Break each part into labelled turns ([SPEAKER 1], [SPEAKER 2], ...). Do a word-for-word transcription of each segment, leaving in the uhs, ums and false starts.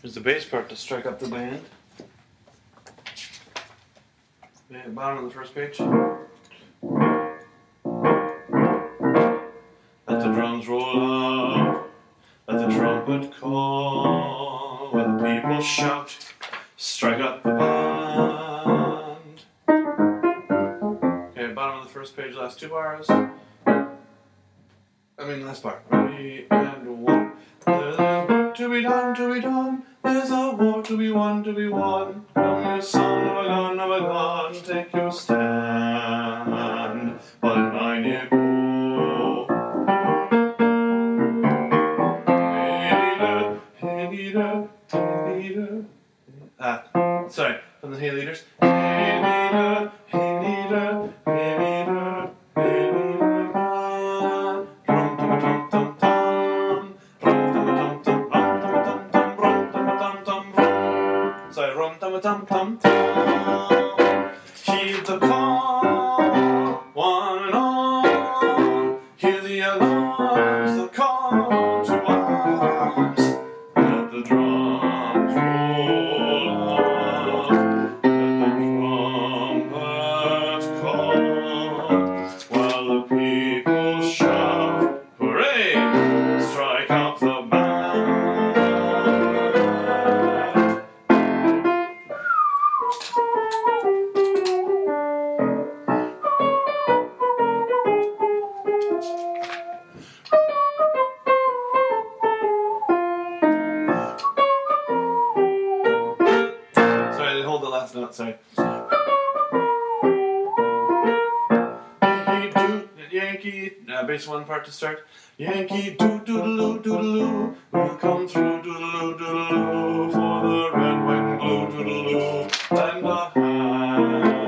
[SPEAKER 1] Here's the bass part to strike up the band. Yeah, bottom of the first page. Let the drums roll out, let the trumpet call, when the people shout, strike up the band. Okay, bottom of the first page, last two bars. I mean, last bar. Ready and one. There's a work to be done, to be done. There's a war to be won, to be won. Come, you son of a gun, of a gun, take your stand. One line you go. Hey leader, hey leader. Ah, sorry, from the Hey Leaders. Hey leader, hey leader, hey leader, hey leader. Rum tum tum tum tum, rum tum tum tum, rum tum tum tum, rum tum tum tum rum. Sorry, rum tum tum tum tum. Heed the call, one and all. Hear the alarms, the call to arms. Let the drums roll out, let the trumpet call, while the people shout, hooray! Strike up the band. Sorry, they hold the last note, sorry. Yankee doot, Yankee, uh, bass one part to start. Yankee doot doodaloo doodaloo, we'll come through doodaloo doodaloo, for the red, white, and blue doodaloo, and a hand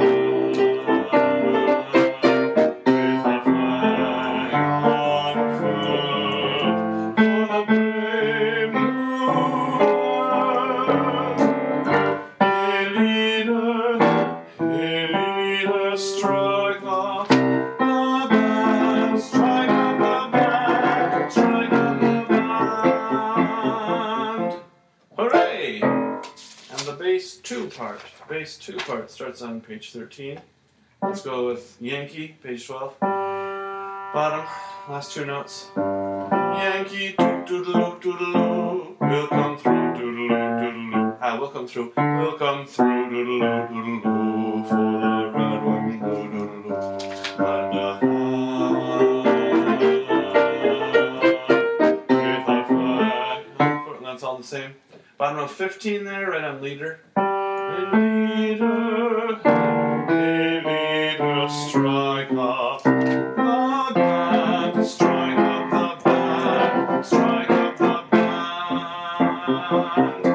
[SPEAKER 1] with our flag on foot, for the brave new world. Hey leader, hey leader, strike up the band, strike up the band, strike up the band. Hooray! And the bass two part, bass two part starts on page thirteen. Let's go with Yankee, page twelve. Bottom, last two notes. Yankee, doodaloo, doodaloo, we'll come through, doodaloo, doodaloo. Ah, we'll come through, we'll come through, doodaloo, doodaloo, for the red, white, and blue, doodaloo. And a hand with our flag. And that's all the same. Bottom of fifteen there, right on leader. Hey leader, hey leader, strike up the band, strike up the band, strike up the band.